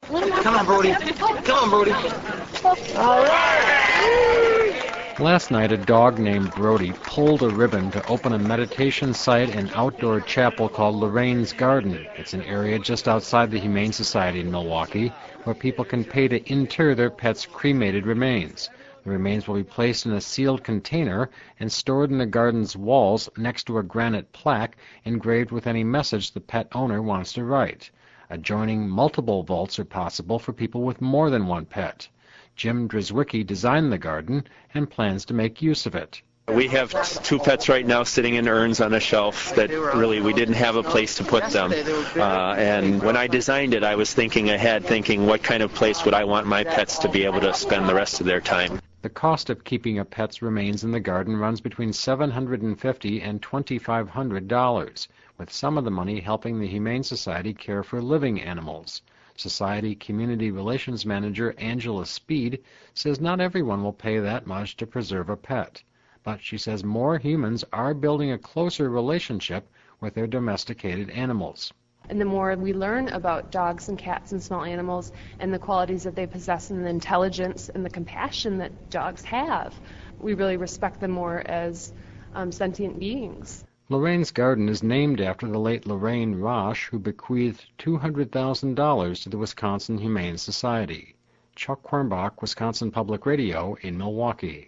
Come on, Brody. Come on, Brody. All right. Last night, a dog named Brody pulled a ribbon to open a meditation site and outdoor chapel called Lorraine's Garden. It's an area just outside the Humane Society in Milwaukee where people can pay to inter their pets' cremated remains. The remains will be placed in a sealed container and stored in the garden's walls next to a granite plaque engraved with any message the pet owner wants to write. Adjoining multiple vaults are possible for people with more than one pet. Jim Drzwicki designed the garden and plans to make use of it. We have 2 pets right now sitting in urns on a shelf that really we didn't have a place to put them. And when I designed it, I was thinking ahead, thinking what kind of place would I want my pets to be able to spend the rest of their time. The cost of keeping a pet's remains in the garden runs between $750 and $2,500, with some of the money helping the Humane Society care for living animals. Society Community Relations Manager Angela Speed says not everyone will pay that much to preserve a pet, but she says more humans are building a closer relationship with their domesticated animals. And the more we learn about dogs and cats and small animals and the qualities that they possess and the intelligence and the compassion that dogs have, we really respect them more as sentient beings. Lorraine's Garden is named after the late Lorraine Roche, who bequeathed $200,000 to the Wisconsin Humane Society. Chuck Quirmbach, Wisconsin Public Radio in Milwaukee.